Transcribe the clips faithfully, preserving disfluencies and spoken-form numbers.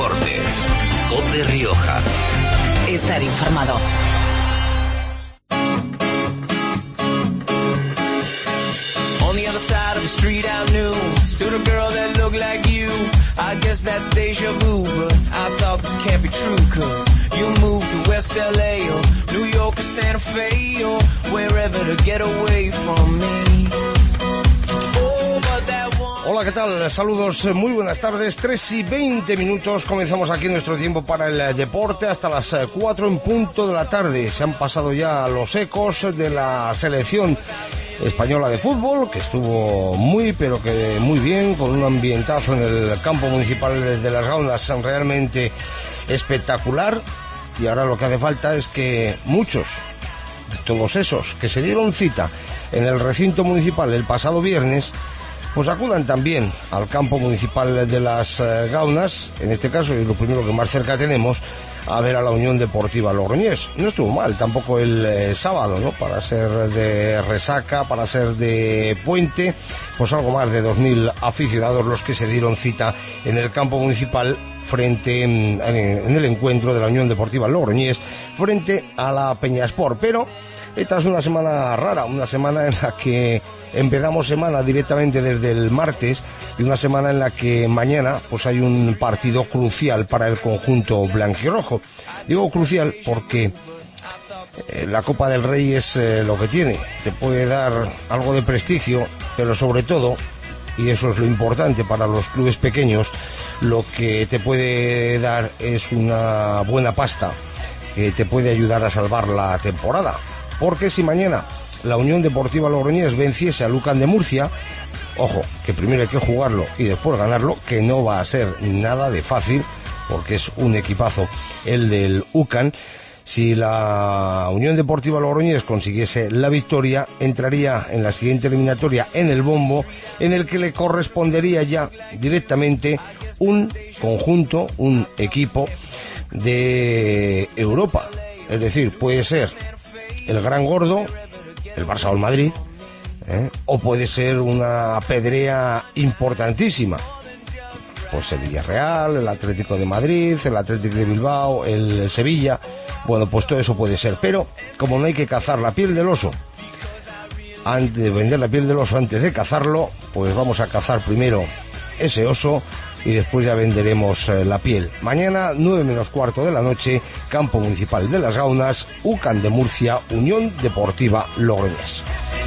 Deportes. COPE Rioja. Estar informado. On the other side of the street I knew stood a girl that looked like you. I guess that's deja vu, but I thought this can't be true, cause you moved to West L A or New York or Santa Fe or wherever to get away from me. Oh, but that one... Hola, ¿qué tal? Saludos, muy buenas tardes. tres y veinte minutos. Comenzamos aquí nuestro tiempo para el deporte hasta las cuatro en punto de la tarde. Se han pasado ya los ecos de la selección española de fútbol, que estuvo muy, pero que muy bien, con un ambientazo en el campo municipal de Las Gaunas realmente espectacular. Y ahora lo que hace falta es que muchos, todos esos que se dieron cita en el recinto municipal el pasado viernes, pues acudan también al campo municipal de Las Gaunas, en este caso, y lo primero que más cerca tenemos, a ver a la Unión Deportiva Logroñés. No estuvo mal tampoco el eh, sábado, ¿no? Para ser de resaca, para ser de puente, pues algo más de dos mil aficionados los que se dieron cita en el campo municipal frente en, en el encuentro de la Unión Deportiva Logroñés frente a la Peña Sport. Pero esta es una semana rara, una semana en la que empezamos semana directamente desde el martes y una semana en la que mañana pues hay un partido crucial para el conjunto blanquirrojo. Digo crucial porque eh, la Copa del Rey es eh, lo que tiene, te puede dar algo de prestigio, pero sobre todo, y eso es lo importante para los clubes pequeños, lo que te puede dar es una buena pasta que te puede ayudar a salvar la temporada. Porque si mañana la Unión Deportiva Logroñés venciese a Lucan de Murcia, ojo, que primero hay que jugarlo y después ganarlo, que no va a ser nada de fácil, porque es un equipazo el del UCAN. Si la Unión Deportiva Logroñés consiguiese la victoria, entraría en la siguiente eliminatoria en el bombo, en el que le correspondería ya directamente un conjunto, un equipo de Europa. Es decir, puede ser el Gran Gordo, el Barça o el Madrid, ¿eh? O puede ser una pedrea importantísima, pues el Villarreal, el Atlético de Madrid, el Atlético de Bilbao, el Sevilla. Bueno, pues todo eso puede ser, pero como no hay que cazar la piel del oso antes de vender la piel del oso antes de cazarlo, pues vamos a cazar primero ese oso y después ya venderemos eh, la piel. Mañana, nueve menos cuarto de la noche, campo municipal de Las Gaunas, UCAN de Murcia, Unión Deportiva Logroñés.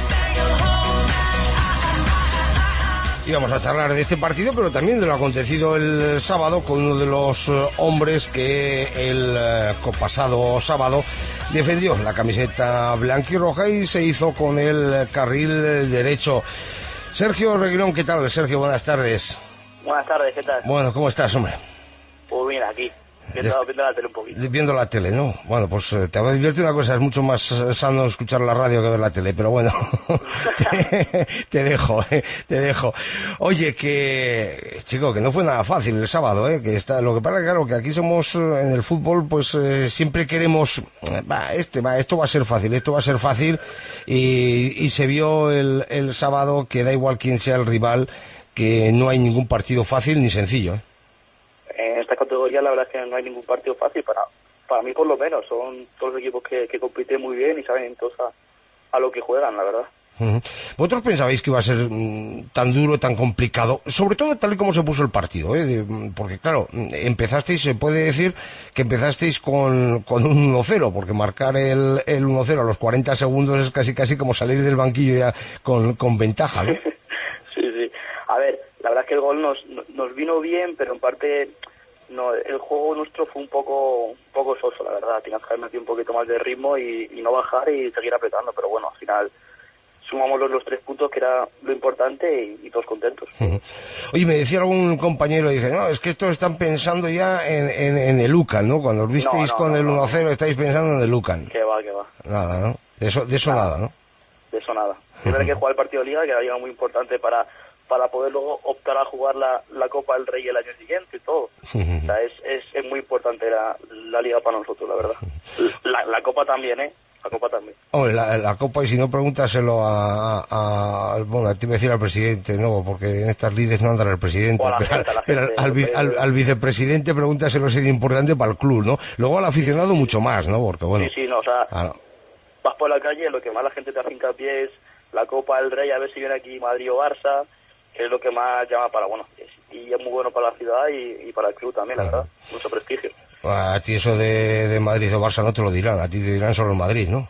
Y vamos a charlar de este partido, pero también de lo acontecido el sábado con uno de los eh, hombres que el eh, pasado sábado defendió la camiseta blanquirroja y se hizo con el carril derecho. Sergio Reguilón, ¿qué tal? Sergio, buenas tardes. Buenas tardes, ¿qué tal? Bueno, ¿cómo estás, hombre? Pues mira, aquí, viendo, Des... viendo la tele un poquito. Viendo la tele, ¿no? Bueno, pues te va a divertir una cosa, es mucho más sano escuchar la radio que ver la tele, pero bueno, te, te dejo, eh, te dejo. Oye, que, chico, que no fue nada fácil el sábado, ¿eh? Que está, lo que pasa, claro, que aquí somos en el fútbol, pues eh, siempre queremos, va, este, va, esto va a ser fácil, esto va a ser fácil, y, y se vio el, el sábado que da igual quién sea el rival, que no hay ningún partido fácil ni sencillo, ¿eh? En esta categoría la verdad es que no hay ningún partido fácil, para para mí por lo menos, son todos los equipos que, que compiten muy bien y saben entonces a, a lo que juegan, la verdad. Uh-huh. ¿Vosotros pensabais que iba a ser mm, tan duro, tan complicado? Sobre todo tal y como se puso el partido, ¿eh? De, porque claro, empezasteis, se puede decir que empezasteis con, con un uno cero, porque marcar el, el uno cero a los cuarenta segundos es casi casi como salir del banquillo ya con, con ventaja, ¿no? Sí, sí. A ver, la verdad es que el gol nos, nos vino bien, pero en parte no, el juego nuestro fue un poco un poco soso, la verdad. Tenías que haber metido un poquito más de ritmo y, y no bajar y seguir apretando, pero bueno, al final sumamos los, los tres puntos, que era lo importante, y, y todos contentos. Oye, me decía algún compañero, dice, no, es que estos están pensando ya en, en, en el UCAN, ¿no? Cuando os visteis no, no, con no, el uno cero, no. Estáis pensando en el UCAN. Que va, que va. Nada, ¿no? De eso, de eso nada, nada ¿no? De eso nada. Siempre hay que jugar el partido de Liga, que era muy importante para para poder luego optar a jugar la, la Copa del Rey el año siguiente y todo. O sea, es, es, es muy importante la, la Liga para nosotros, la verdad. La, la Copa también, ¿eh? la Copa también. Hombre, la, la Copa, y si no, pregúntaselo a, a, a bueno, te iba a decir al presidente, no, porque en estas lides no anda el presidente, O a la pero, gente, a la pero gente, al, pero- al, al vicepresidente pregúntaselo si es importante para el club, ¿no? Luego al aficionado mucho más, ¿no? Porque bueno... Sí, sí, no, o sea, claro. vas por la calle, lo que más la gente te hace hincapié es la Copa del Rey, a ver si viene aquí Madrid o Barça, que es lo que más llama para, bueno, y es muy bueno para la ciudad y, y para el club también, la Ajá. verdad, mucho prestigio. A ti eso de, de Madrid o Barça no te lo dirán, a ti te dirán solo el Madrid, ¿no?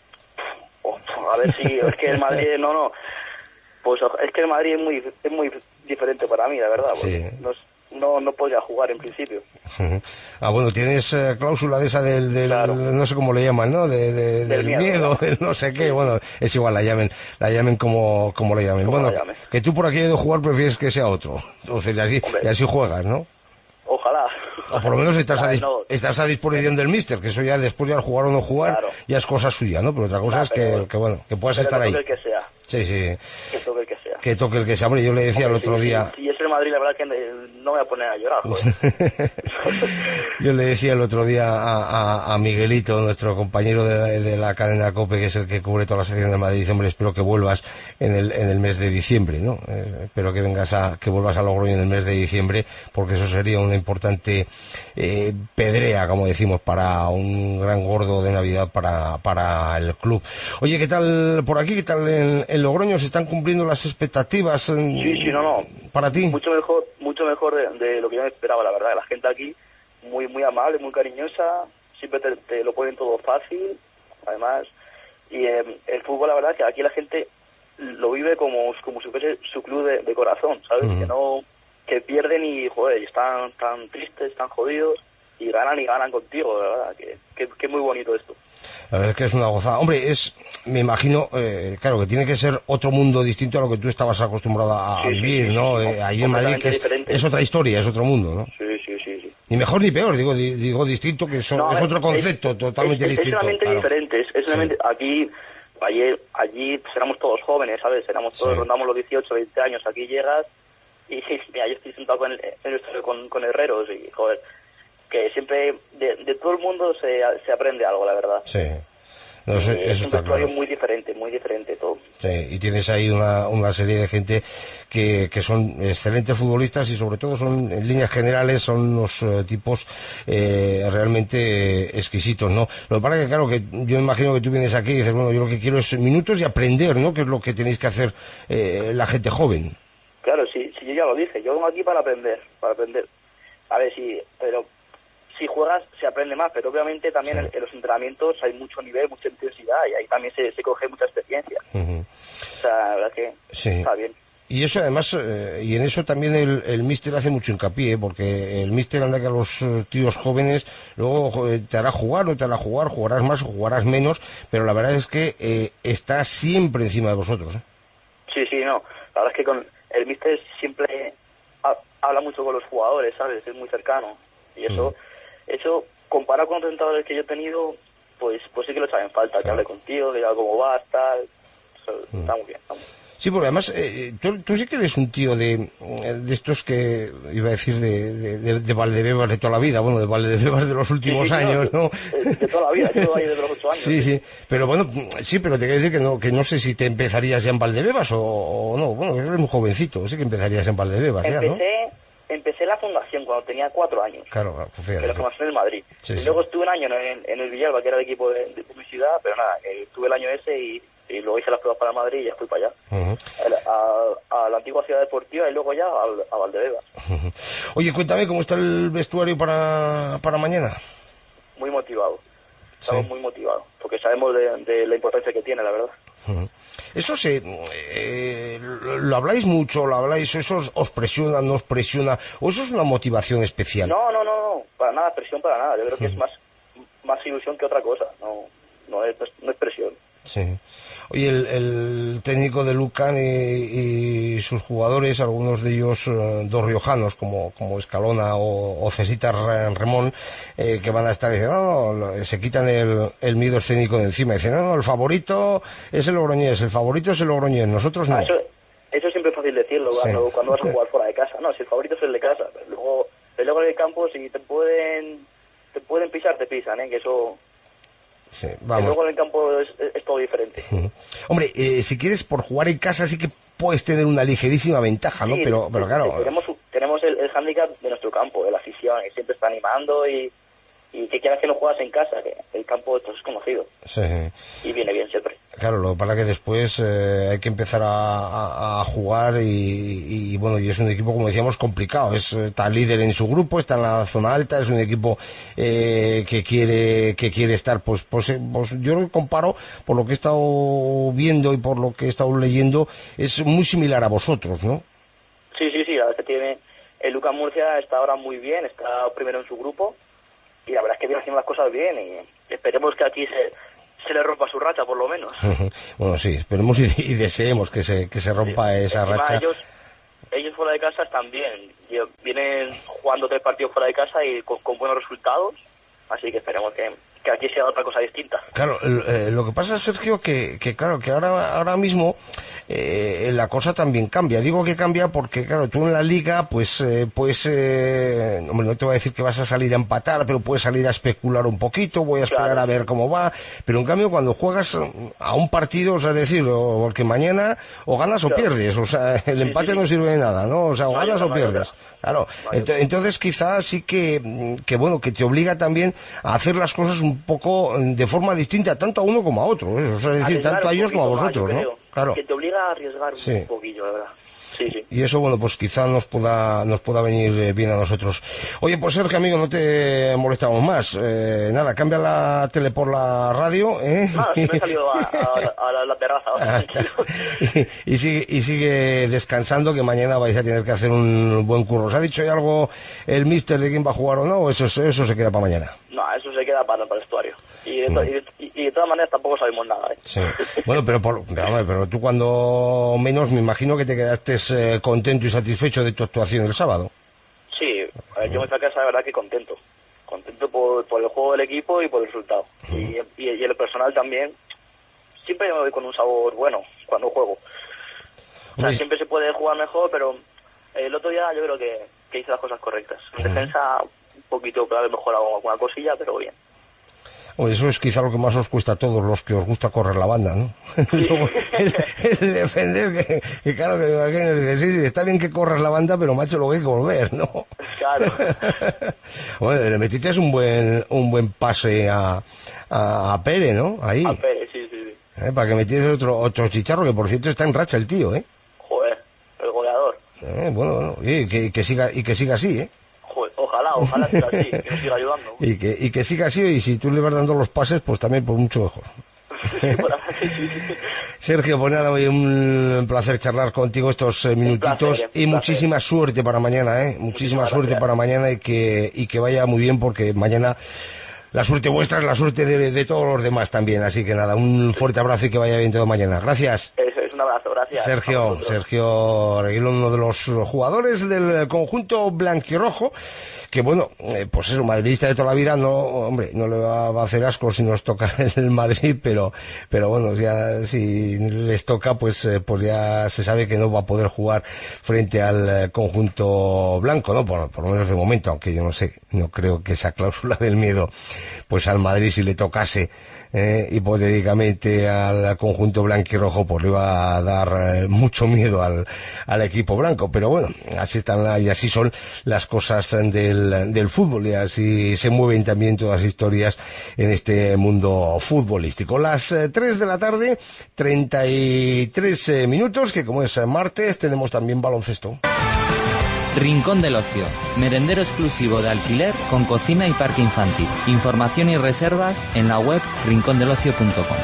Oh, a ver si, es que el Madrid, no, no, pues es que el Madrid es muy es muy diferente para mí, la verdad, porque Sí. no, es- no, no podría jugar en principio. Ah, bueno, tienes eh, cláusula de esa del, del Claro. no sé cómo le llaman, ¿no? De, de- del, miedo, miedo, ¿no? del no sé qué, bueno, es igual, la llamen, la llamen como, como le llamen. Como Bueno, la llamen. que tú por aquí de jugar prefieres que sea otro, entonces y así, Hombre. y así juegas, ¿no? Ojalá. O por lo menos estás a, Claro, dis- no, estás a disposición del míster, que eso ya después de al jugar o no jugar, Claro. ya es cosa suya, ¿no? Pero otra cosa Nah, es que, pero- que, bueno, que puedas pero estar que ahí. toque el que sea, Sí, sí, que toque el que sea. que toque el que sea. Hombre, yo le decía el otro Sí, día... sí, si es el Madrid, la verdad que no me voy a poner a llorar, joder. Yo le decía el otro día a, a, a Miguelito, nuestro compañero de la, de la cadena COPE, que es el que cubre toda la sección de Madrid, dice, hombre, espero que vuelvas en el, en el mes de diciembre, ¿no? Eh, espero que vengas a, que vuelvas a Logroño en el mes de diciembre, porque eso sería una importante eh, pedrea, como decimos, para un gran gordo de Navidad para, para el club. Oye, ¿qué tal por aquí? ¿Qué tal en, en Logroño? ¿Se están cumpliendo las expectativas en- Sí, sí, no, no. para ti? Mucho mejor, mucho mejor de, de lo que yo me esperaba, la verdad. La gente aquí muy muy amable, muy cariñosa, siempre te, te lo ponen todo fácil, además. Y eh, el fútbol, la verdad, que aquí la gente lo vive como, como si fuese su club de, de corazón, ¿sabes? Ujú. Que no, que pierden y, joder, y están tan tristes, tan jodidos, y ganan y ganan contigo, la verdad, que, que, que es muy bonito esto. La verdad es que es una gozada. Hombre, es, me imagino, eh, claro, que tiene que ser otro mundo distinto a lo que tú estabas acostumbrado a, a Sí, sí, vivir, sí, ¿no? sí, Eh, ahí en Madrid, que es, completamente es otra historia, es otro mundo, ¿no? Sí, sí, sí, sí. Ni mejor ni peor, digo, di- digo distinto, que eso, No, es es- otro concepto es- totalmente es, es, distinto. Es una mente claro. diferente, es, es una Sí. mente- aquí, ayer, allí pues, éramos todos jóvenes, ¿sabes? Éramos todos, Sí. rondamos los dieciocho, veinte años, aquí llegas y mira, yo estoy sentado con, el, en el estudio con, con herreros y, joder, que siempre de, de todo el mundo se, se aprende algo, la verdad. Sí. No, eso, Y es eso un está vestuario claro. muy diferente, muy diferente todo. Sí, y tienes ahí una, una serie de gente que, que son excelentes futbolistas y sobre todo son, en líneas generales, son unos eh, tipos eh, realmente eh, exquisitos, ¿no? Lo que pasa es que, claro, que yo me imagino que tú vienes aquí y dices, bueno, yo lo que quiero es minutos y aprender, ¿no? Que es lo que tenéis que hacer eh, la gente joven. Claro, sí, sí, yo ya lo dije, yo vengo aquí para aprender, para aprender. A ver, sí, pero si juegas se aprende más, pero obviamente también Sí. en, en los entrenamientos hay mucho nivel, mucha intensidad y ahí también se, se coge mucha experiencia. Ujú. O sea, la verdad que Sí. está bien. Y eso además, eh, y en eso también el, el míster hace mucho hincapié, porque el míster anda que a los eh, tíos jóvenes luego joder, te hará jugar, no te hará jugar, jugarás más o jugarás menos, pero la verdad es que eh, está siempre encima de vosotros. ¿eh? Sí, sí, no. La verdad es que con el míster siempre ha- habla mucho con los jugadores, ¿sabes? Es muy cercano. Y eso, eso comparado con los entrenadores que yo he tenido, pues pues sí que lo echan en falta, que Claro. hable contigo, que diga cómo vas, tal. Eso está muy bien, está muy bien. Sí, porque además eh, tú, tú sí que eres un tío de, de estos que, iba a decir, de, de, de, de Valdebebas de toda la vida, bueno, de Valdebebas de los últimos Sí, sí, sí, años, no, ¿no? De, de toda la vida, yo ahí desde los ocho años. Sí, sí, pero bueno, sí, pero te quiero decir que no, que no sé si te empezarías ya en Valdebebas o, o no, bueno, eres muy jovencito, sí que empezarías en Valdebebas ya, ¿no? Empecé, empecé la fundación cuando tenía cuatro años. Claro, claro, pues De la fíjate. formación en Madrid. Sí, y sí. luego estuve un año en, en el Villalba, que era el equipo de, de, de mi ciudad, pero nada, eh, estuve el año ese y, y luego hice las pruebas para Madrid y ya fui para allá. Ujú. A, a, a la antigua ciudad deportiva y luego ya a, a Valdebebas. Oye, cuéntame cómo está el vestuario para, para mañana. Muy motivado. Estamos Sí. muy motivados, porque sabemos de, de la importancia que tiene, la verdad. Ujú. Eso se, eh, lo, lo habláis mucho, lo habláis, eso os, os presiona, no os presiona, o eso es una motivación especial. No, no, no, no, para nada, presión para nada. Yo creo que es más más ilusión que otra cosa. No, no es, no es presión. Sí. Oye, el, el técnico de Lucan y, y sus jugadores, algunos de ellos eh, dos riojanos, como, como Escalona o, o Cesita Re- Remón, eh, que van a estar diciendo, no, no, se quitan el, el miedo escénico de encima. Dicen, no, no, el favorito es el Logroñés, el favorito es el Logroñés, nosotros no. Ah, eso, eso siempre es fácil decirlo Sí. cuando, cuando vas a jugar fuera de casa. No, si el favorito es el de casa. Pero luego, pero luego en el campo, si te pueden te pueden pisar, te pisan, ¿eh? Que eso sí, Y vamos. luego en el campo es, es, es todo diferente. Hombre, eh, si quieres, por jugar en casa sí que puedes tener una ligerísima ventaja, ¿no? Sí, pero, pero claro... Tenemos, tenemos el, el hándicap de nuestro campo, de la afición, que siempre está animando y, y que quieras que no juegas en casa, que el campo esto es conocido. Sí. Y viene bien siempre. Claro, lo que pasa es que después eh, hay que empezar a, a, a jugar y, y, bueno, y es un equipo, como decíamos, complicado. Es, está líder en su grupo, está en la zona alta, es un equipo eh, que quiere que quiere estar, pues, pues, pues yo lo comparo, por lo que he estado viendo y por lo que he estado leyendo, es muy similar a vosotros, ¿no? Sí, sí, sí, la verdad es que tiene... El Lucas Murcia está ahora muy bien, está primero en su grupo y la verdad es que viene haciendo las cosas bien y esperemos que aquí se... se le rompa su racha, por lo menos. Bueno, sí, esperemos y, y deseemos que se que se rompa sí. esa Encima racha. Ellos, ellos fuera de casa están bien. Vienen jugando tres partidos fuera de casa y con, con buenos resultados. Así que esperemos que, que aquí sea otra cosa distinta. Claro, eh, lo que pasa, Sergio, que, que claro, que ahora ahora mismo eh, la cosa también cambia. Digo que cambia porque, claro, tú en la liga, pues, eh, pues, eh, hombre, no te voy a decir que vas a salir a empatar, pero puedes salir a especular un poquito, voy a esperar claro. a ver cómo va. Pero en cambio, cuando juegas a un partido, o sea, es decir, o, porque mañana o ganas claro. o pierdes, o sea, el empate sí, sí, sí. no sirve de nada, ¿no? O sea, o no, ganas no, o pierdes. No, claro, no, Ent entonces quizás sí que, que, bueno, que te obliga también a hacer las cosas un poco de forma distinta, tanto a uno como a otro, ¿eh? O sea, es decir, arriesgar tanto a ellos como a vosotros, más, ¿no? Claro. Que te obliga a arriesgar sí. un poquillo, la verdad. Sí, sí. Y eso, bueno, pues quizá nos pueda nos pueda venir bien a nosotros. Oye, pues Sergio, amigo, no te molestamos más. Eh, nada, cambia la tele por la radio, ¿eh? No, si me he salido a, a, a la, la terraza ahora. y, y, sigue, y sigue descansando, que mañana vais a tener que hacer un buen curro. ¿Os ha dicho ya algo el míster de quién va a jugar o no? ¿O eso, eso se queda para mañana? No, eso se queda para, para el vestuario. Y de, to, y, de, y de todas maneras tampoco sabemos nada, ¿eh? Sí. Bueno, pero, por, pero, pero tú cuando menos me imagino que te quedaste eh, contento y satisfecho de tu actuación el sábado. Sí, a ver, yo me fui a casa, la verdad que contento. Contento por, por el juego del equipo y por el resultado. Uh -huh. y, y, y el personal también. Siempre me voy con un sabor bueno cuando juego. O sea, siempre se puede jugar mejor, pero el otro día yo creo que, que hice las cosas correctas. En uh -huh. defensa un poquito, puede haber mejorado alguna cosilla, pero bien. Bueno, eso es quizá lo que más os cuesta a todos los que os gusta correr la banda, ¿no? Sí. el, el defender, que, que claro, que me imagino, dice, sí, sí, está bien que corras la banda, pero macho, luego hay que volver, ¿no? Claro. Bueno, le metiste un buen un buen pase a, a, a Pérez, ¿no? Ahí. A Pérez, sí, sí, sí. ¿Eh? Para que metiese otro, otro chicharro, que por cierto está en racha el tío, ¿eh? Joder, el goleador. Eh, bueno, bueno, y que, que siga, y que siga así, ¿eh? Ojalá, ojalá siga así, que nos siga ayudando. Y que, y que siga así, y si tú le vas dando los pases, pues también por mucho mejor. Sergio, pues nada, un placer charlar contigo estos eh, minutitos placer, y muchísima placer. suerte para mañana, ¿eh? Muchísima Muchísimas suerte gracias. para mañana y que, y que vaya muy bien, porque mañana la suerte vuestra es la suerte de, de todos los demás también. Así que nada, un fuerte abrazo y que vaya bien todo mañana. Gracias. Eso es, un abrazo, gracias. Sergio, Sergio Reguilón, uno de los jugadores del conjunto blanquirrojo, que bueno, eh, pues es un madridista de toda la vida, no, hombre, no le va a hacer asco si nos toca el Madrid, pero, pero bueno, ya si les toca, pues, eh, pues ya se sabe que no va a poder jugar frente al conjunto blanco, ¿no? Por, por lo menos de momento, aunque yo no sé, no creo que esa cláusula del miedo, pues al Madrid si le tocase, eh, hipotéticamente al conjunto blanquirrojo, pues le iba a dar eh, mucho miedo al, al equipo blanco, pero bueno, así están y así son las cosas del del fútbol, y así se mueven también todas las historias en este mundo futbolístico. Las eh, tres de la tarde, treinta y tres eh, minutos, que como es martes tenemos también baloncesto. Rincón del Ocio, merendero exclusivo de alquiler con cocina y parque infantil. Información y reservas en la web rincón del ocio punto com.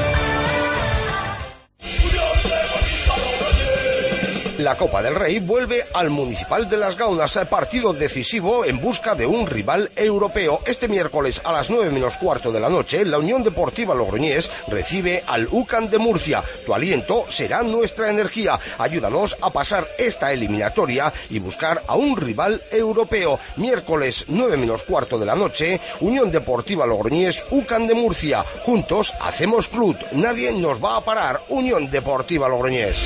La Copa del Rey vuelve al Municipal de Las Gaunas, partido decisivo en busca de un rival europeo. Este miércoles a las nueve menos cuarto de la noche, la Unión Deportiva Logroñés recibe al U C A M de Murcia. Tu aliento será nuestra energía. Ayúdanos a pasar esta eliminatoria y buscar a un rival europeo. Miércoles nueve menos cuarto de la noche, Unión Deportiva Logroñés, U C A M de Murcia. Juntos hacemos club. Nadie nos va a parar. Unión Deportiva Logroñés.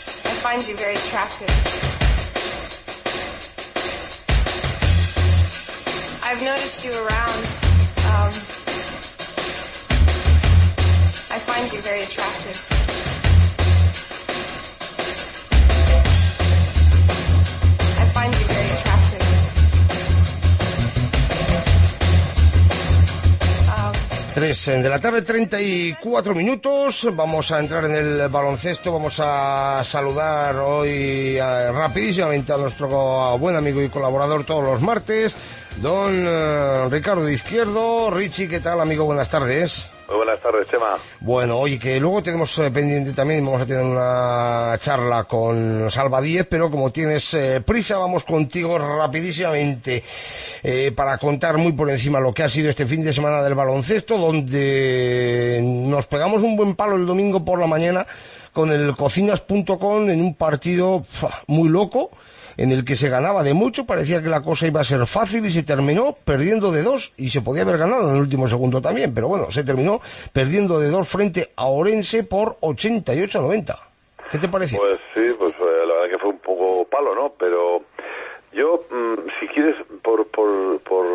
Find you very attractive. I've noticed you around. Um, I find you very attractive. I find you very attractive. Um, tres de la tarde, treinta y cuatro minutos. Vamos a entrar en el baloncesto. Vamos a saludar hoy eh, rapidísimamente a nuestro buen amigo y colaborador todos los martes, don eh, Ricardo de Izquierdo. Richie, ¿qué tal, amigo? Buenas tardes. Muy buenas tardes, Chema. Bueno, oye, que luego tenemos eh, pendiente también, vamos a tener una charla con Salva Díez, pero como tienes eh, prisa, vamos contigo rapidísimamente eh, para contar muy por encima lo que ha sido este fin de semana del baloncesto, donde nos pegamos un buen palo el domingo por la mañana con el cocinas punto com en un partido pf, muy loco, en el que se ganaba de mucho, parecía que la cosa iba a ser fácil y se terminó perdiendo de dos, y se podía haber ganado en el último segundo también, pero bueno, se terminó perdiendo de dos frente a Orense por ochenta y ocho a noventa. ¿Qué te pareció? Pues sí, pues eh, la verdad que fue un poco palo, ¿no? Pero yo, mmm, si quieres, por por por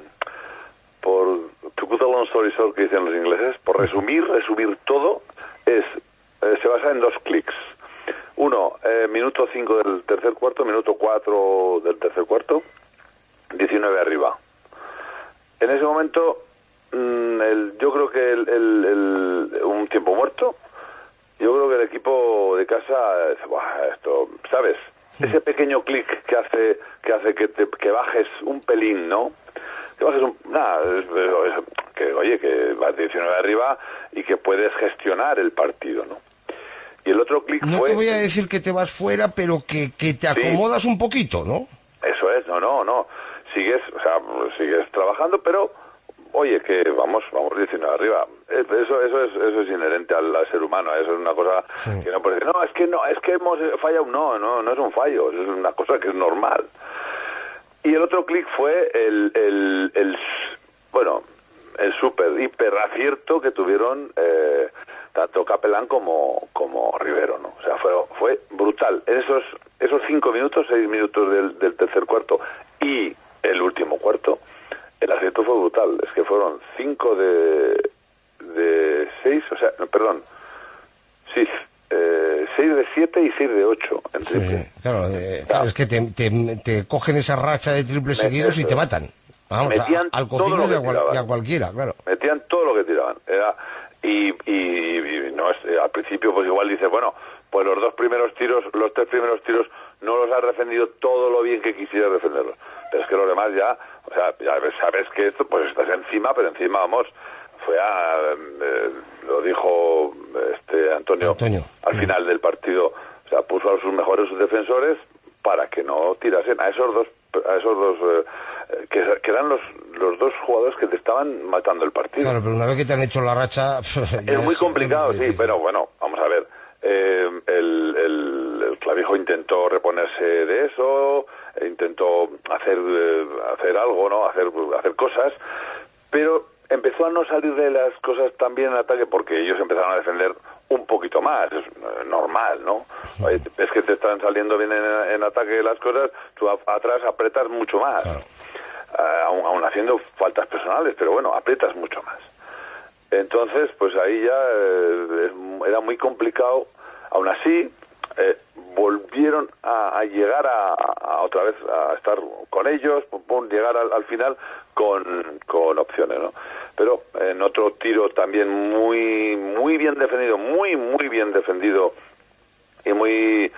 por to cut a long story short, que dicen los ingleses, por resumir, resumir todo, es eh, se basa en dos clics. Uno, eh, minuto cinco del tercer cuarto, minuto cuatro del tercer cuarto, diecinueve arriba. En ese momento, mmm, el, yo creo que el, el, el, un tiempo muerto, yo creo que el equipo de casa dice, Buah, esto, ¿sabes? Sí. Ese pequeño clic que hace que hace que, te, que bajes un pelín, ¿no? Que bajes un... Nada, es, es, que oye, que vas diecinueve arriba y que puedes gestionar el partido, ¿no? Y el otro clic no fue... te voy a decir que te vas fuera, pero que, que te acomodas sí. un poquito, ¿no? Eso es, no, no, no. Sigues, o sea, sigues trabajando, pero, oye, que vamos, vamos diecinueve arriba. Eso, eso es, eso es inherente al, al ser humano. Eso es una cosa sí. que no puede decir, no, es que no, es que hemos fallado. No, no, no es un fallo. Eso es una cosa que es normal. Y el otro clic fue el, el, el, bueno, el súper, hiper acierto que tuvieron eh, tanto Capelán como como Rivero, ¿no? O sea, fue fue brutal. En esos esos cinco minutos, seis minutos del, del tercer cuarto y el último cuarto, el acierto fue brutal. Es que fueron cinco de de seis, o sea, perdón, sí, eh, seis de siete y seis de ocho en triple. Sí, claro, eh, claro, es que te, te, te cogen esa racha de triples seguidos y te matan. Vamos, metían a, al Cocinas y, y a cualquiera, claro. Metían todo lo que tiraban. Era y, y, y no es, al principio pues igual dices, bueno, pues los dos primeros tiros, los tres primeros tiros no los has defendido todo lo bien que quisieras defenderlos. Pero es que los demás ya, o sea, ya sabes que esto, pues estás encima, pero encima, vamos, fue a, eh, lo dijo este Antonio, Antonio. al final del partido, o sea, puso a sus mejores defensores para que no tirasen a esos dos, a esos dos eh, que, que eran los los dos jugadores que te estaban matando el partido. Claro, pero una vez que te han hecho la racha es muy complicado, sí, pero bueno, vamos a ver. Eh, el, el, el Clavijo intentó reponerse de eso, intentó hacer eh, hacer algo, no, hacer hacer cosas, pero empezó a no salir de las cosas tan bien en ataque porque ellos empezaron a defender un poquito más, es normal, ¿no? Es que te están saliendo bien en, en ataque las cosas, tú a, atrás apretas mucho más, claro. uh, aún, aún haciendo faltas personales, pero bueno, aprietas mucho más. Entonces, pues ahí ya eh, era muy complicado. Aún así, eh, volvieron a, a llegar a, a otra vez a estar con ellos, pum, pum, llegar al, al final con, con opciones, ¿no? Pero en otro tiro también muy muy bien defendido, muy muy bien defendido y muy,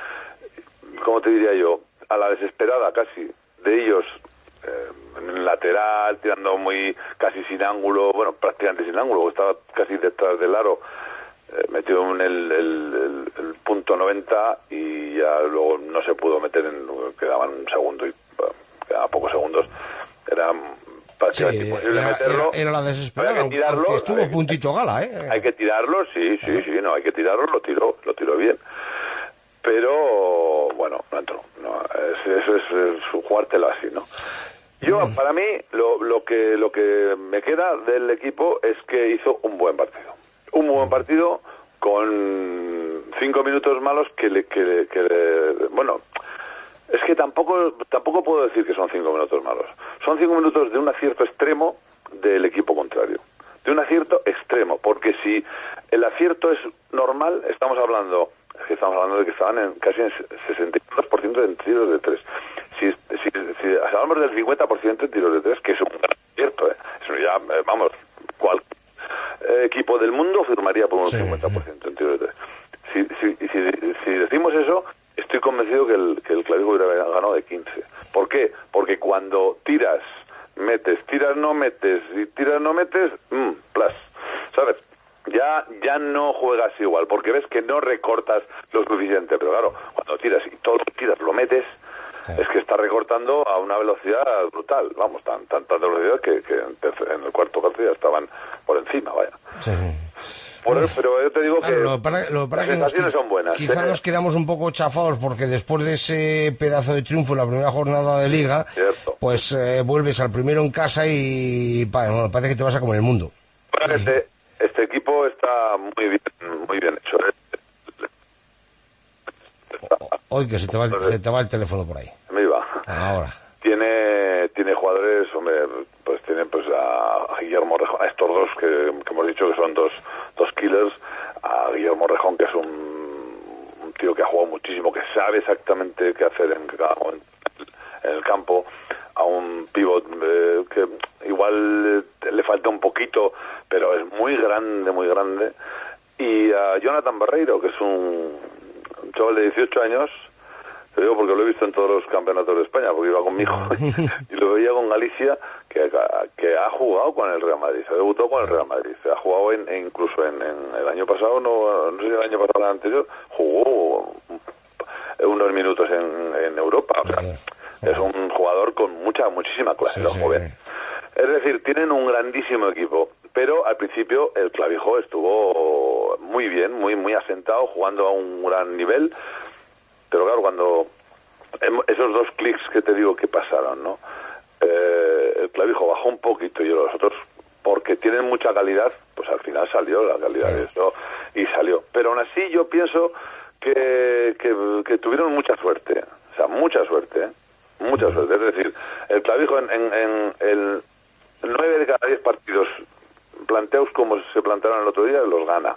¿cómo te diría yo? A la desesperada casi de ellos, eh, en lateral, tirando muy casi sin ángulo, bueno, prácticamente sin ángulo, estaba casi detrás del aro, eh, metió en el, el, el, el punto noventa y ya luego no se pudo meter, en quedaban un segundo y bueno, quedaban pocos segundos, era prácticamente sí, imposible era, meterlo. Era, era la desesperada, hay que tirarlo, estuvo hay, puntito gala, ¿eh? Hay que tirarlo, sí, sí, sí, no, hay que tirarlo, lo tiró, lo tiró bien. Pero, bueno, no entró. No, es, eso es, es jugártelo así, ¿no? Yo, para mí, lo, lo que lo que me queda del equipo es que hizo un buen partido. Un buen partido con cinco minutos malos que le... Que, que le bueno, es que tampoco tampoco tampoco puedo decir que son cinco minutos malos. Son cinco minutos de un acierto extremo del equipo contrario. De un acierto extremo, porque si el acierto es normal, estamos hablando, es que estamos hablando de que estaban en casi en sesenta y dos por ciento de tiros de tres. Si, si, si hablamos del cincuenta por ciento de tiros de tres, que es un gran acierto, ¿eh? Eso ya, eh, vamos, cualquier eh, equipo del mundo firmaría por un sí, cincuenta por ciento en tiros de tres. Si, si, si, si decimos eso, estoy convencido que el, que el Clavijo hubiera ganado de quince. ¿Por qué? Porque cuando tiras, metes, tiras, no metes, y tiras, no metes, mmm, plus, ¿sabes? Ya, ya no juegas igual, porque ves que no recortas lo suficiente, pero claro, cuando tiras y todo lo que tiras lo metes, sí. Es que está recortando a una velocidad brutal, vamos, tan tanta velocidad que, que en el cuarto cuarto ya estaban por encima, vaya. Sí. Por eso, pero yo te digo claro, que lo para, lo para las sensaciones son buenas. Quizás ¿eh? Nos quedamos un poco chafados porque después de ese pedazo de triunfo en la primera jornada de Liga, Cierto. pues eh, vuelves al primero en casa y bueno, parece que te vas a comer el mundo. Bueno, este, este equipo está muy bien, muy bien hecho. Hoy que se te va el, se te va el teléfono por ahí. Me iba. Ahora. Tiene tiene jugadores, hombre, pues tienen pues a, a Guillermo Rejón, a estos dos que, que hemos dicho que son dos dos killers, a Guillermo Rejón, que es un, un tío que ha jugado muchísimo, que sabe exactamente qué hacer en, en, en el campo, a un pivot eh, que igual eh, le falta un poquito, pero es muy grande, muy grande, y a Jonathan Barreiro, que es un, un chaval de dieciocho años. Te digo porque lo he visto en todos los campeonatos de España, porque iba con mi hijo y lo veía con Galicia, que, que ha jugado con el Real Madrid, se debutó con el Real Madrid, ha jugado en, e incluso en, en el año pasado, no, no sé si el año pasado o el anterior, jugó unos minutos en, en Europa. O sea, es un jugador con mucha, muchísima clase, sí, sí. Joven. Es decir, tienen un grandísimo equipo, pero al principio el Clavijo estuvo muy bien, muy, muy asentado, jugando a un gran nivel. Pero claro, cuando esos dos clics que te digo que pasaron, ¿no? Eh, el Clavijo bajó un poquito y los otros, porque tienen mucha calidad, pues al final salió la calidad sí. de eso y salió. Pero aún así yo pienso que, que, que tuvieron mucha suerte, o sea, mucha suerte, ¿eh? Mucha suerte. Es decir, el Clavijo en, en, en el nueve de cada diez partidos planteados como se plantearon el otro día, los gana.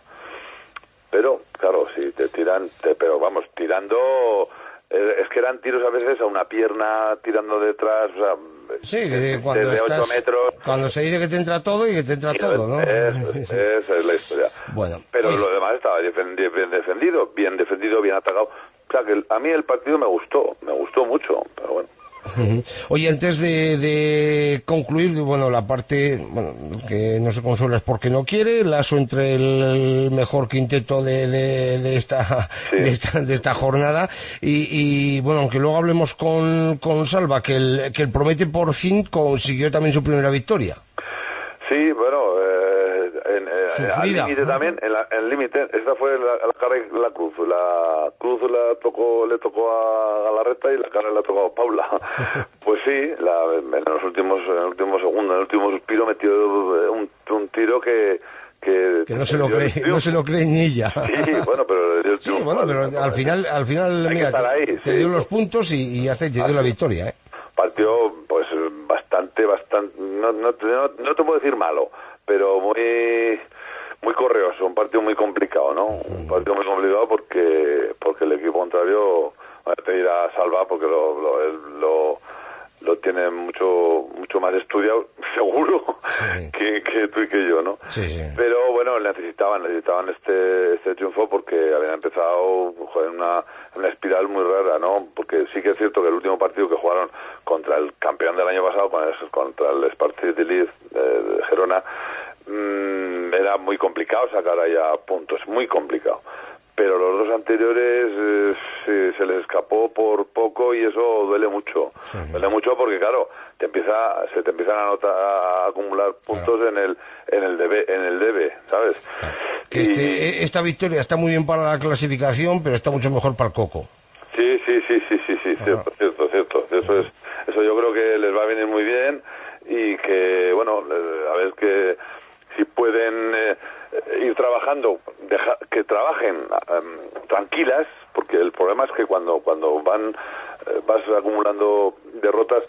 Pero, claro, si te tiran, te, pero vamos, tirando, eh, es que eran tiros a veces a una pierna, tirando detrás, o sea, sí, que cuando desde estás, ocho metros. Cuando se dice que te entra todo y que te entra y todo, ¿no? Eso, sí. Esa es la historia. Bueno, pero oye. Lo demás estaba bien defendido, bien defendido, bien atacado. O sea, que a mí el partido me gustó, me gustó mucho, pero bueno. Oye, antes de, de concluir, bueno, la parte bueno, que no se consuela es porque no quiere, lazo entre el mejor quinteto de, de, de, esta, sí. de, esta, de esta jornada y, y bueno, aunque luego hablemos con, con Salva, que el, que el Promete por fin consiguió también su primera victoria. Sí, bueno, eh, en, eh, al límite también, en el límite, esta fue la, la cara y la cruz, la cruz la tocó, le tocó a Galarreta y la cara le ha tocado a Paula. Pues sí, la, en los últimos, en el último segundo, en el último suspiro metió un, un tiro que que, que no se lo cree, no se lo cree ni ella. Sí, bueno, pero le sí, bueno, pero al, al final, al final, mira, te, ahí, te sí. dio los puntos y, y hasta te dio la victoria, ¿eh? Partió, pues, bastante, bastante, no, no, no, no te puedo decir malo, pero muy, muy correoso, un partido muy complicado, ¿no? Un partido muy complicado porque, porque el equipo contrario, bueno, te irá a salvar porque lo, lo, lo, lo tiene mucho, mucho más estudiado, seguro, sí. que, que tú y que yo, ¿no? Sí, sí. Pero bueno, necesitaban, necesitaban este, este triunfo porque habían empezado joder, una, una espiral muy rara, ¿no? Porque sí que es cierto que el último partido que jugaron contra el campeón del año pasado, contra el Spartak de Liz de, de Gerona, mmm, era muy complicado sacar allá puntos, muy complicado. Pero los dos anteriores eh, se, se les escapó por poco y eso duele mucho. Sí. Duele mucho porque, claro, te empieza, se te empiezan a, notar, a acumular puntos claro. en el en el debe, en el debe, ¿sabes? Claro. Que y... este, esta victoria está muy bien para la clasificación, pero está mucho mejor para el Coco. Sí, sí, sí, sí, sí, sí, cierto, cierto, cierto. Eso es, eso yo creo que les va a venir muy bien y que, bueno, a ver que si pueden eh, ir trabajando, deja, que trabajen um, tranquilas, porque el problema es que cuando cuando van eh, vas acumulando derrotas,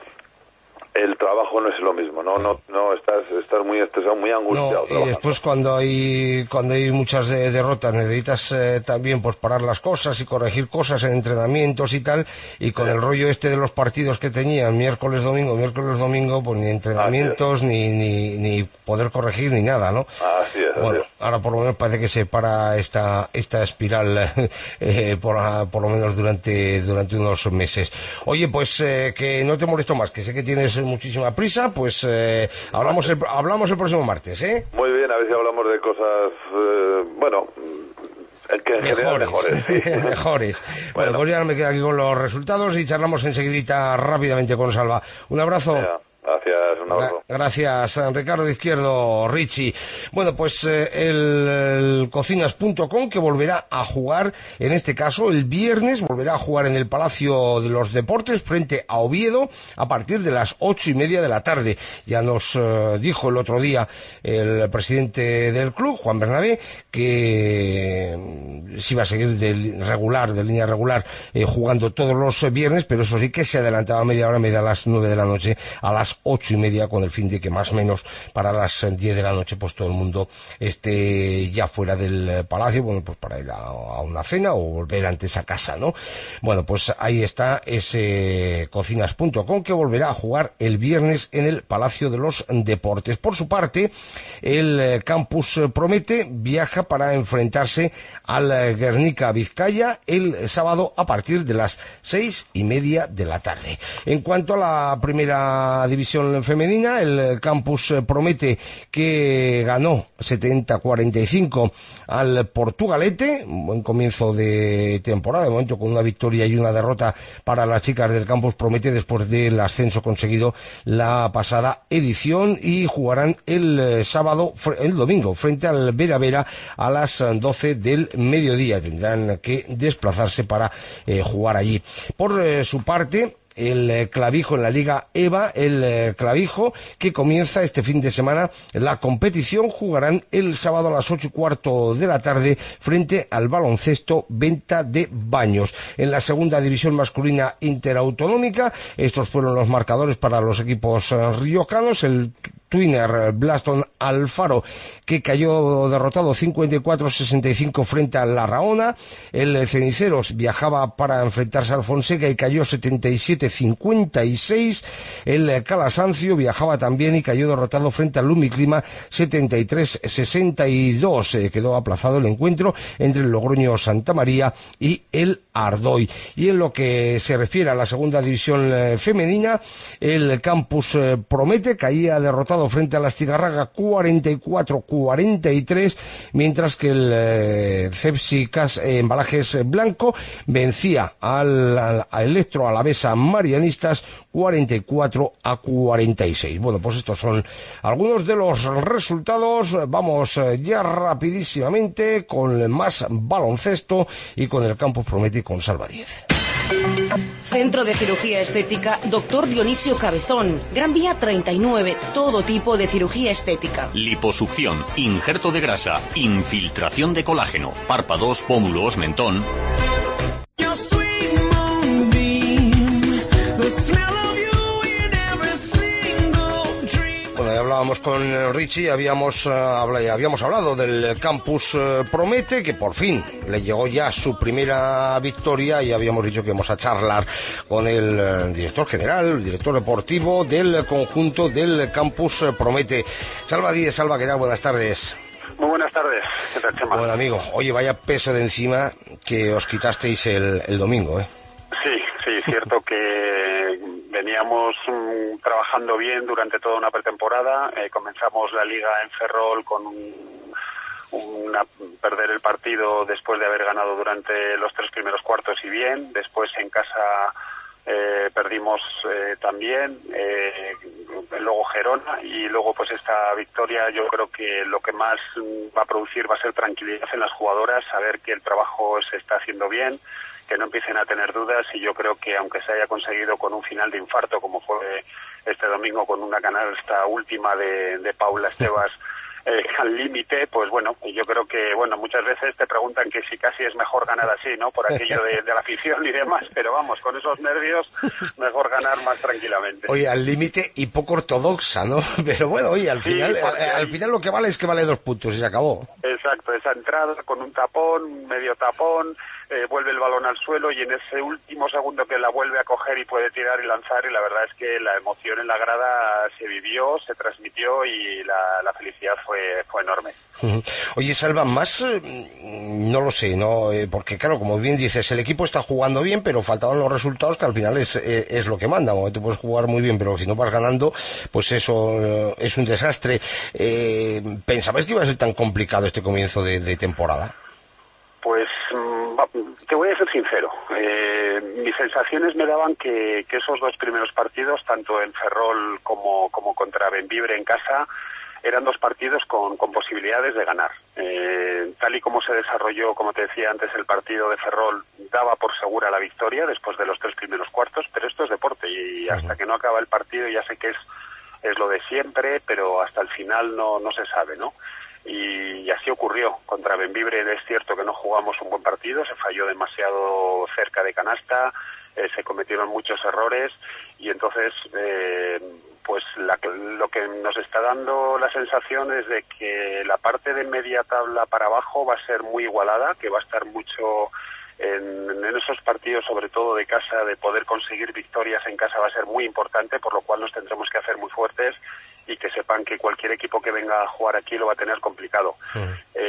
el trabajo no es lo mismo, no, no, no estás, estás muy estresado, muy angustiado. No, y después cuando hay, cuando hay muchas de, derrotas necesitas eh, también pues parar las cosas y corregir cosas en entrenamientos y tal, y con sí. el rollo este de los partidos que tenían miércoles, domingo, miércoles, domingo, pues ni entrenamientos, ni, ni, ni poder corregir ni nada, ¿no? Así es, así bueno, es. ahora por lo menos parece que se para esta, esta espiral, eh, por, por lo menos durante, durante unos meses. Oye, pues eh, que no te molesto más, que sé que tienes muchísima prisa, pues eh, hablamos el, hablamos el próximo martes, ¿eh? Muy bien, a ver si hablamos de cosas, eh, bueno, en que en mejores, general mejores. Sí. mejores. Bueno, bueno, pues ya me quedo aquí con los resultados y charlamos enseguidita rápidamente con Salva. Un abrazo. Yeah. Gracias, un abrazo. Gra gracias, Ricardo de Izquierdo, Richie. Bueno, pues eh, el, el cocinas punto com, que volverá a jugar, en este caso el viernes, volverá a jugar en el Palacio de los Deportes frente a Oviedo a partir de las ocho y media de la tarde. Ya nos eh, dijo el otro día el presidente del club, Juan Bernabé, que eh, se iba a seguir de regular, de línea regular, eh, jugando todos los viernes, pero eso sí que se adelantaba media hora, media a las nueve de la noche, a las ocho y media, con el fin de que más o menos para las diez de la noche pues todo el mundo esté ya fuera del palacio, bueno, pues para ir a, a una cena o volver antes a casa, ¿no? Bueno, pues ahí está ese cocinas punto com, que volverá a jugar el viernes en el Palacio de los Deportes. Por su parte, el Campus Promete viaja para enfrentarse al Guernica Vizcaya el sábado a partir de las seis y media de la tarde. En cuanto a la primera división femenina, el Campus Promete, que ganó setenta a cuarenta y cinco al Portugalete, un buen comienzo de temporada, de momento con una victoria y una derrota para las chicas del Campus Promete después del ascenso conseguido la pasada edición, y jugarán el sábado, el domingo, frente al Vera Vera a las doce del mediodía. Tendrán que desplazarse para eh, jugar allí. Por eh, su parte, el Clavijo en la Liga EVA, el Clavijo, que comienza este fin de semana la competición, jugarán el sábado a las ocho y cuarto de la tarde frente al Baloncesto Venta de Baños. En la segunda división masculina interautonómica, estos fueron los marcadores para los equipos riojanos. El Twinner Blaston Alfaro, que cayó derrotado cincuenta y cuatro a sesenta y cinco frente a Larraona. El Ceniceros viajaba para enfrentarse al Fonseca y cayó setenta y siete a cincuenta y seis. El Calasancio viajaba también y cayó derrotado frente al Lumiclima setenta y tres a sesenta y dos. Eh, quedó aplazado el encuentro entre el Logroño Santa María y el Ardoy. Y en lo que se refiere a la segunda división eh, femenina, el Campus eh, Promete caía derrotado frente a la Astigarraga cuarenta y cuatro a cuarenta y tres, mientras que el eh, Cepsi Cas eh, Embalajes Blanco vencía al, al a Electro Alavesa Marianistas cuarenta y cuatro a cuarenta y seis. Bueno, pues estos son algunos de los resultados. Vamos eh, ya rapidísimamente con más baloncesto y con el Campus Promete y con Salva diez. Centro de Cirugía Estética Doctor Dionisio Cabezón, Gran Vía treinta y nueve, todo tipo de cirugía estética. Liposucción, injerto de grasa, infiltración de colágeno, párpados, pómulos, mentón. Bueno, ya hablábamos con Richie, habíamos, uh, habíamos hablado del Campus uh, Promete, que por fin le llegó ya su primera victoria, y habíamos dicho que íbamos a charlar con el uh, director general, el director deportivo del conjunto del Campus uh, Promete. Salva Díez, Salva, ¿qué tal? Buenas tardes. Muy buenas tardes, ¿qué tal, Chema? Bueno, amigo, oye, vaya peso de encima que os quitasteis el, el domingo, ¿eh? Sí, sí, es cierto que veníamos um, trabajando bien durante toda una pretemporada. Eh, comenzamos la liga en Ferrol con un, una, perder el partido después de haber ganado durante los tres primeros cuartos y bien. Después en casa eh, perdimos eh, también, eh, luego Gerona, y luego pues esta victoria. Yo creo que lo que más va a producir va a ser tranquilidad en las jugadoras, saber que el trabajo se está haciendo bien, que no empiecen a tener dudas, y yo creo que aunque se haya conseguido con un final de infarto como fue este domingo con una canasta última de, de Paula Estebas eh, al límite, pues bueno, yo creo que, bueno, muchas veces te preguntan que si casi es mejor ganar así, ¿no? Por aquello de, de la afición y demás, pero vamos, con esos nervios, mejor ganar más tranquilamente. Oye, al límite y poco ortodoxa, ¿no? Pero bueno, oye, al Sí, final, al, porque al hay- final lo que vale es que vale dos puntos y se acabó. Exacto, esa entrada con un tapón, medio tapón, eh, vuelve el balón al suelo y en ese último segundo que la vuelve a coger y puede tirar y lanzar, y la verdad es que la emoción en la grada se vivió, se transmitió y la, la felicidad fue, fue enorme. Ujú. Oye, Salva, más, eh, no lo sé, ¿no? Eh, porque claro, como bien dices, el equipo está jugando bien, pero faltaban los resultados, que al final es, eh, es lo que manda. Tú puedes jugar muy bien, pero si no vas ganando, pues eso eh, es un desastre. Eh, ¿Pensabais que iba a ser tan complicado este comienzo de, de temporada? Pues mm, va- te voy a ser sincero, eh, mis sensaciones me daban que, que esos dos primeros partidos, tanto en Ferrol como, como contra Bembibre en casa, eran dos partidos con, con posibilidades de ganar. Eh, tal y como se desarrolló, como te decía antes, el partido de Ferrol daba por segura la victoria después de los tres primeros cuartos, pero esto es deporte y hasta que no acaba el partido ya sé que es, es lo de siempre, pero hasta el final no, no se sabe, ¿no? Y, y así ocurrió. Contra Bembibre es cierto que no jugamos un buen partido, se falló demasiado cerca de canasta, eh, se cometieron muchos errores y entonces eh, pues la, lo que nos está dando la sensación es de que la parte de media tabla para abajo va a ser muy igualada, que va a estar mucho en, en esos partidos, sobre todo de casa, de poder conseguir victorias en casa va a ser muy importante, por lo cual nos tendremos que hacer muy fuertes y que sepan que cualquier equipo que venga a jugar aquí lo va a tener complicado. Sí.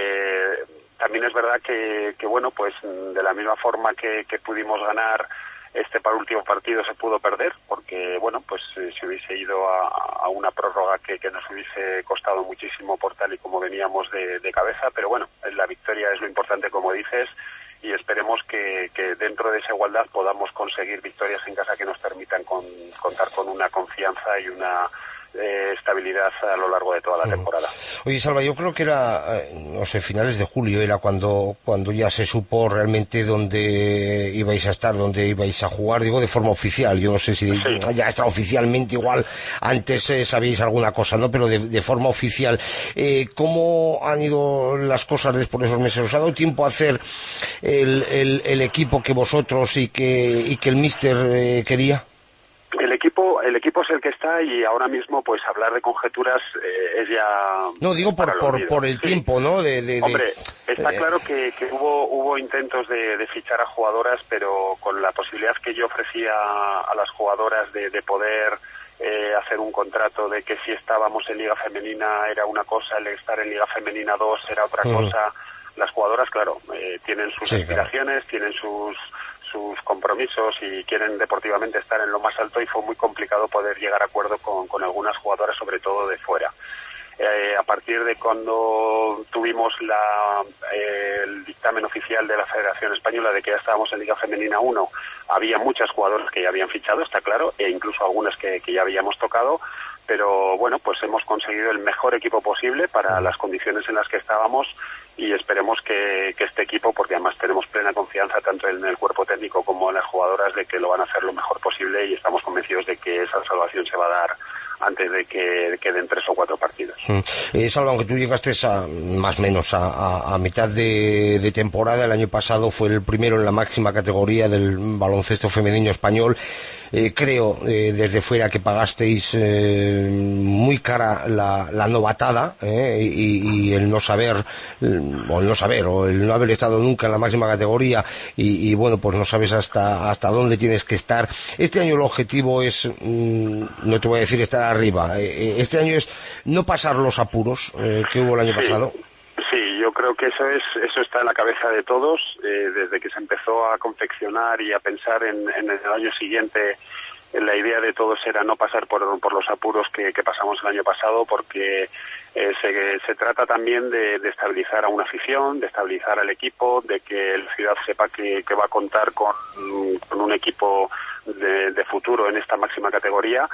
Eh, también es verdad que, que, bueno, pues de la misma forma que, que pudimos ganar este para último partido se pudo perder, porque, bueno, pues eh, se hubiese ido a, a una prórroga que, que nos hubiese costado muchísimo por tal y como veníamos de, de cabeza, pero bueno, la victoria es lo importante, como dices, y esperemos que, que dentro de esa igualdad podamos conseguir victorias en casa que nos permitan con, contar con una confianza y una Eh, estabilidad a lo largo de toda la temporada. Oye, Salva, yo creo que era, eh, no sé, finales de julio era cuando cuando ya se supo realmente dónde ibais a estar, dónde ibais a jugar, digo de forma oficial. Yo no sé si sí. ya está oficialmente, igual antes eh, sabíais alguna cosa, ¿no? Pero de, de forma oficial. Eh, ¿Cómo han ido las cosas después de esos meses? ¿Os ha dado tiempo a hacer el, el, el equipo que vosotros y que, y que el míster eh, quería? El equipo, el equipo es el que está y ahora mismo, pues hablar de conjeturas eh, es ya. No digo por por, por el sí. tiempo, ¿no? De, de, Hombre, de, está eh, claro que, que hubo hubo intentos de, de fichar a jugadoras, pero con la posibilidad que yo ofrecía a las jugadoras de, de poder eh, hacer un contrato, de que si estábamos en Liga Femenina era una cosa, el estar en Liga Femenina dos era otra uh-huh. cosa. Las jugadoras, claro, eh, tienen sus sí, aspiraciones, claro. tienen sus sus compromisos y quieren deportivamente estar en lo más alto y fue muy complicado poder llegar a acuerdo con, con algunas jugadoras, sobre todo de fuera. Eh, a partir de cuando tuvimos la, eh, el dictamen oficial de la Federación Española de que ya estábamos en Liga Femenina uno, había muchas jugadoras que ya habían fichado, está claro, e incluso algunas que, que ya habíamos tocado, pero bueno, pues hemos conseguido el mejor equipo posible para las condiciones en las que estábamos y esperemos que, que este equipo, porque además tenemos plena confianza tanto en el cuerpo técnico como en las jugadoras de que lo van a hacer lo mejor posible y estamos convencidos de que esa salvación se va a dar antes de que queden tres o cuatro partidos. Mm. Eh, Salva, aunque tú llegaste a, más o menos a, a, a mitad de, de temporada, el año pasado fue el primero en la máxima categoría del baloncesto femenino español. Eh, creo eh, desde fuera que pagasteis eh, muy cara la, la novatada eh, y, y el no saber o el no saber o el no haber estado nunca en la máxima categoría y, y bueno, pues no sabes hasta hasta dónde tienes que estar. Este año el objetivo es, mmm, no te voy a decir estar arriba, eh, este año es no pasar los apuros eh, que hubo el año sí. pasado. Sí, yo creo que eso es eso está en la cabeza de todos eh, desde que se empezó a confeccionar y a pensar en, en el año siguiente. La idea de todos era no pasar por, por los apuros que, que pasamos el año pasado, porque eh, se, se trata también de, de estabilizar a una afición, de estabilizar al equipo, de que la ciudad sepa que, que va a contar con, con un equipo de, de futuro en esta máxima categoría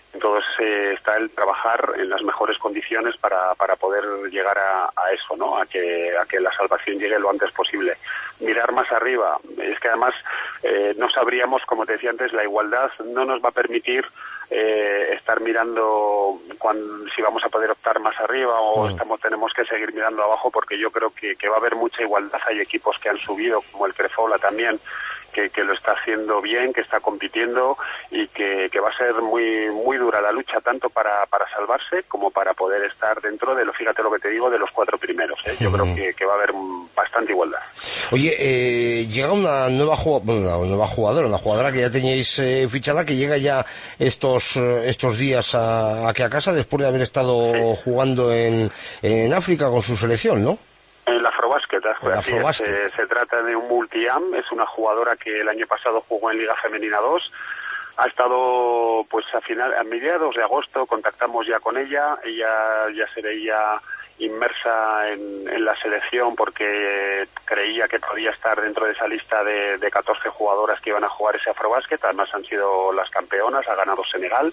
Entonces eh, está el trabajar en las mejores condiciones para, para poder llegar a, a eso, ¿no? A que, a que la salvación llegue lo antes posible. Mirar más arriba, es que además eh, no sabríamos, como te decía antes, la igualdad no nos va a permitir eh, estar mirando cuando, si vamos a poder optar más arriba o mm. estamos tenemos que seguir mirando abajo, porque yo creo que, que va a haber mucha igualdad. Hay equipos que han subido, como el Crefola también, Que, que lo está haciendo bien, que está compitiendo y que, que va a ser muy muy dura la lucha, tanto para, para salvarse como para poder estar dentro de lo, fíjate lo que te digo, de los cuatro primeros, ¿eh? Yo mm. creo que, que va a haber bastante igualdad. Oye, eh, llega una nueva, bueno, una nueva jugadora, una jugadora que ya teníais eh, fichada, que llega ya estos estos días a, aquí a casa después de haber estado sí. jugando en, en África con su selección, ¿no? El Afrobásquet, así es, eh, se trata de un multi-am, es una jugadora que el año pasado jugó en Liga Femenina dos, ha estado pues a final, a mediados de agosto contactamos ya con ella, ella ya se veía inmersa en, en la selección porque creía que podía estar dentro de esa lista de, de catorce jugadoras que iban a jugar ese Afrobásquet, además han sido las campeonas, ha ganado Senegal.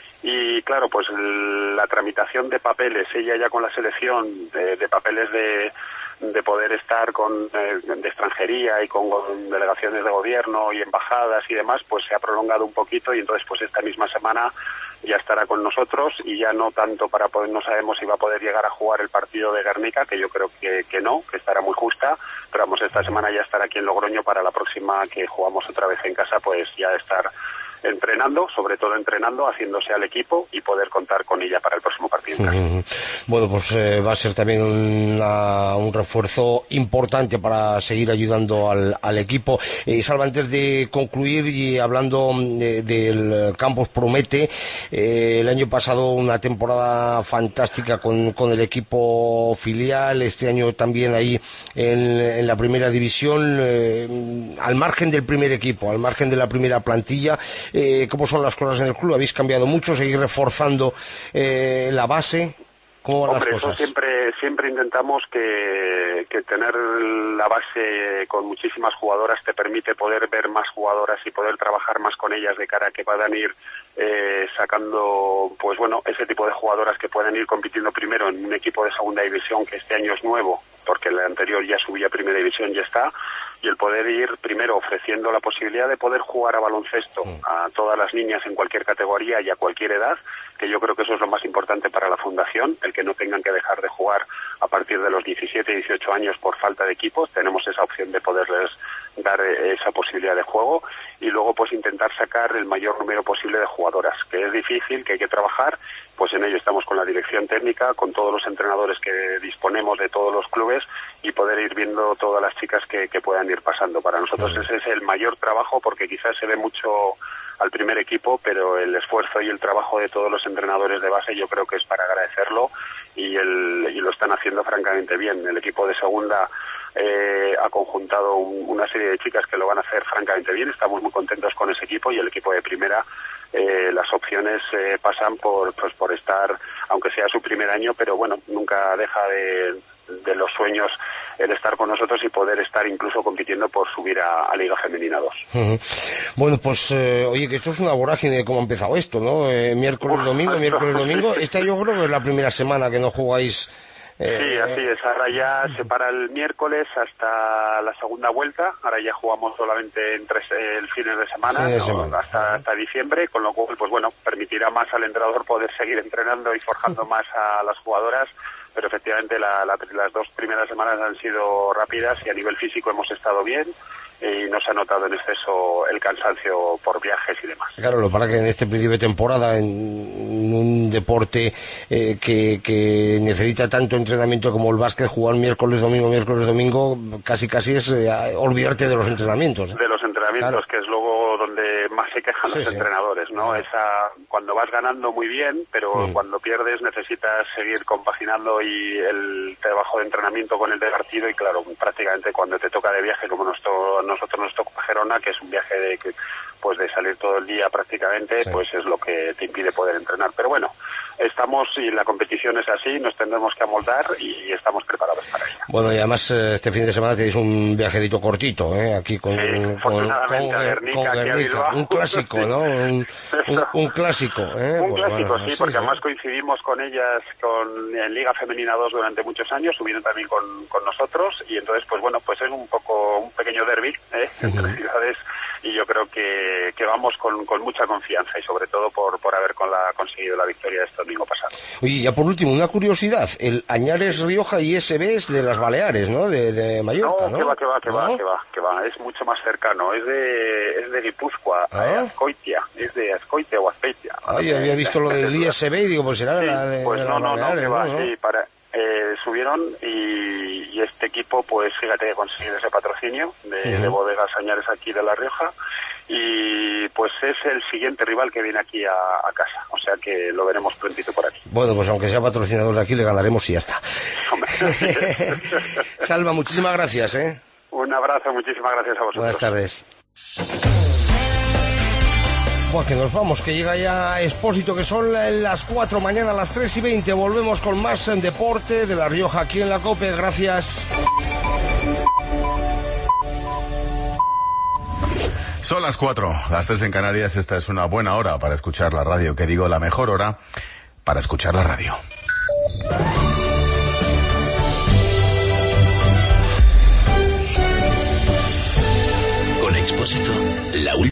Y claro, pues la tramitación de papeles, ella ya con la selección de, de papeles de, de poder estar con eh, de extranjería y con, con delegaciones de gobierno y embajadas y demás, pues se ha prolongado un poquito y entonces pues esta misma semana ya estará con nosotros y ya no tanto para poder, no sabemos si va a poder llegar a jugar el partido de Guernica, que yo creo que, que no, que estará muy justa, pero vamos, esta semana ya estará aquí en Logroño para la próxima que jugamos otra vez en casa, pues ya estar entrenando, sobre todo entrenando, haciéndose al equipo y poder contar con ella para el próximo partido. Uh-huh. Bueno, pues eh, va a ser también una, un refuerzo importante para seguir ayudando al, al equipo. Eh, Salva, antes de concluir y hablando de, del Campos Promete, eh, el año pasado una temporada fantástica con, con el equipo filial, este año también ahí en, en la primera división, eh, al margen del primer equipo, al margen de la primera plantilla. Eh, ¿Cómo son las cosas en el club? ¿Habéis cambiado mucho? ¿Seguís reforzando eh, la base? ¿Cómo van Hombre, las cosas? Eso siempre, siempre intentamos que, que tener la base con muchísimas jugadoras te permite poder ver más jugadoras y poder trabajar más con ellas de cara a que puedan ir eh, sacando, pues bueno, ese tipo de jugadoras que pueden ir compitiendo primero en un equipo de segunda división que este año es nuevo, porque el anterior ya subía a primera división, ya está, y el poder ir primero ofreciendo la posibilidad de poder jugar a baloncesto a todas las niñas en cualquier categoría y a cualquier edad, que yo creo que eso es lo más importante para la fundación, el que no tengan que dejar de jugar a partir de los diecisiete, dieciocho años por falta de equipos. Tenemos esa opción de poderles dar esa posibilidad de juego y luego pues intentar sacar el mayor número posible de jugadoras, que es difícil, que hay que trabajar, pues en ello estamos con la dirección técnica, con todos los entrenadores que disponemos de todos los clubes y poder ir viendo todas las chicas que, que puedan ir pasando. Para nosotros ese es el mayor trabajo, porque quizás se ve mucho al primer equipo, pero el esfuerzo y el trabajo de todos los entrenadores de base yo creo que es para agradecerlo y, el, y lo están haciendo francamente bien. El equipo de segunda eh, ha conjuntado un, una serie de chicas que lo van a hacer francamente bien, estamos muy contentos con ese equipo, y el equipo de primera eh, las opciones eh, pasan por, pues, por estar, aunque sea su primer año, pero bueno, nunca deja de, de los sueños el estar con nosotros y poder estar incluso compitiendo por subir a, a Liga Femenina dos. Uh-huh. Bueno, pues eh, oye, que esto es una vorágine de cómo ha empezado esto, ¿no? Eh, miércoles, Uf, domingo, miércoles, domingo. Esta yo creo que es la primera semana que no jugáis. Eh, sí, así es. Ahora ya se para el miércoles hasta la segunda vuelta. Ahora ya jugamos solamente en tres el fines de semana, de ¿no? semana. Hasta, hasta diciembre, con lo cual, pues bueno, permitirá más al entrenador poder seguir entrenando y forjando más a las jugadoras. Pero efectivamente la, la, las dos primeras semanas han sido rápidas y a nivel físico hemos estado bien y no se ha notado en exceso el cansancio por viajes y demás. Claro, lo para que en este principio de temporada, en un deporte eh, que, que necesita tanto entrenamiento como el básquet, jugar miércoles, domingo, miércoles, domingo, casi casi es eh, olvidarte de los entrenamientos. ¿eh? De los entrenamientos, claro. Que es luego donde más se quejan sí, los sí. entrenadores, ¿no? Claro. Esa, cuando vas ganando muy bien, pero sí. cuando pierdes necesitas seguir compaginando y el trabajo de entrenamiento con el de partido, y claro, prácticamente cuando te toca de viaje, como nos to, nosotros nos toca a Gerona, que es un viaje de pues de salir todo el día prácticamente, sí. pues es lo que te impide poder entrenar. Pero bueno, estamos y la competición es así, nos tendremos que amoldar y estamos preparados para ella. Bueno, y además este fin de semana tenéis un viajedito cortito, ¿eh? Aquí con, sí, con, con, Guernica, con Guernica, un clásico, ¿no? Un, un, un clásico, ¿eh? Un Pues clásico, bueno, sí, sí, porque sí. además coincidimos con ellas con, en Liga Femenina dos durante muchos años, subieron también con, con nosotros, y entonces, pues bueno, pues es un poco, un pequeño derbi, ¿eh? Uh-huh. Entre ciudades, y yo creo que, que vamos con, con mucha confianza, y sobre todo por, por haber con la, conseguido la victoria este domingo pasado. Oye, ya por último, una curiosidad, el Añares Rioja I S B es de las Baleares, ¿no? De, de Mallorca, ¿no? No, que va, que va, que ¿no? va, que va, que va, es mucho más cercano, es de, es de Guipúzcoa, ¿Ah? eh, Azcoitia, es de Azcoitia o Azpeitia. Ah, yo había visto lo del I S B y digo, pues será de Sí, la de, pues de no, las no, no, Baleares, que va, ¿no? sí, para, eh, subieron y, y este equipo, pues fíjate que consiguió ese patrocinio de, uh-huh. de bodegas Añares aquí de La Rioja, y pues es el siguiente rival que viene aquí a, a casa, o sea que lo veremos prontito por aquí. Bueno, pues aunque sea patrocinador de aquí, le ganaremos y ya está. Salva, muchísimas gracias, ¿eh? Un abrazo, muchísimas gracias a vosotros. Buenas tardes. Pues que nos vamos, que llega ya Expósito, que son las cuatro, mañana a las tres y veinte. Volvemos con más en deporte de La Rioja aquí en la COPE. Gracias. Son las cuatro, las tres en Canarias. Esta es una buena hora para escuchar la radio, que digo, la mejor hora para escuchar la radio. Con Expósito, la última.